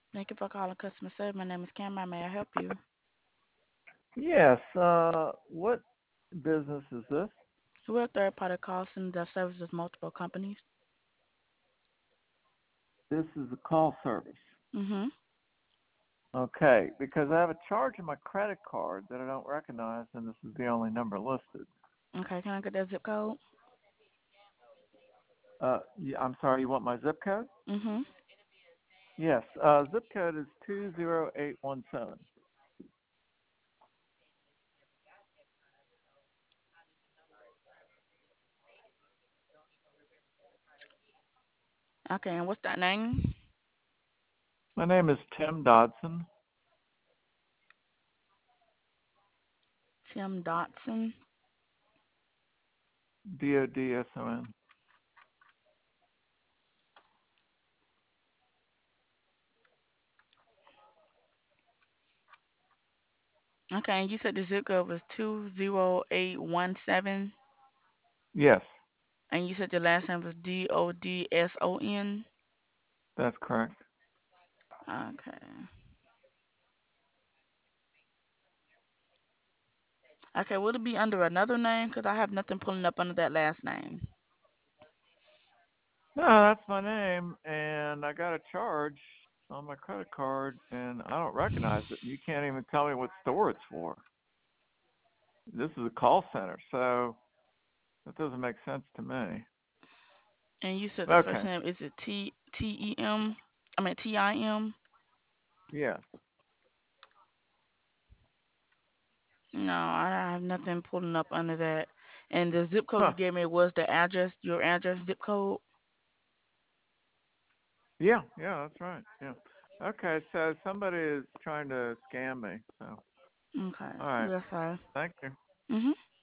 Thank you for calling customer service. My name is Cameron. May I help you? Yes. What business is this? We're a third-party call center that services multiple companies. This is a call service. Mm-hmm. Okay, because I have a charge on my credit card that I don't recognize, and this is the only number listed. Okay, can I get that zip code? Yeah, I'm sorry. You want my zip code? Mm-hmm. Yes. Zip code is 20817. Okay, and what's that name? My name is Tim Dodson. Tim Dotson. Dodson. Okay, and you said the zip code was 20817, Yes, and you said the last name was Dodson. that's correct. Okay. Okay, would it be under another name? Because I have nothing pulling up under that last name. No, that's my name, and I got a charge on my credit card, and I don't recognize it. You can't even tell me what store it's for. This is a call center, so that doesn't make sense to me. And you said the first Okay. name is it T-E-M? I mean Tim? Yes. No, I have nothing pulling up under that. And the zip code Huh. you gave me was the address, your address zip code. Yeah, yeah, that's right. Yeah. Okay, so somebody is trying to scam me. So, Okay, all right. that's fine. Thank you. Mhm.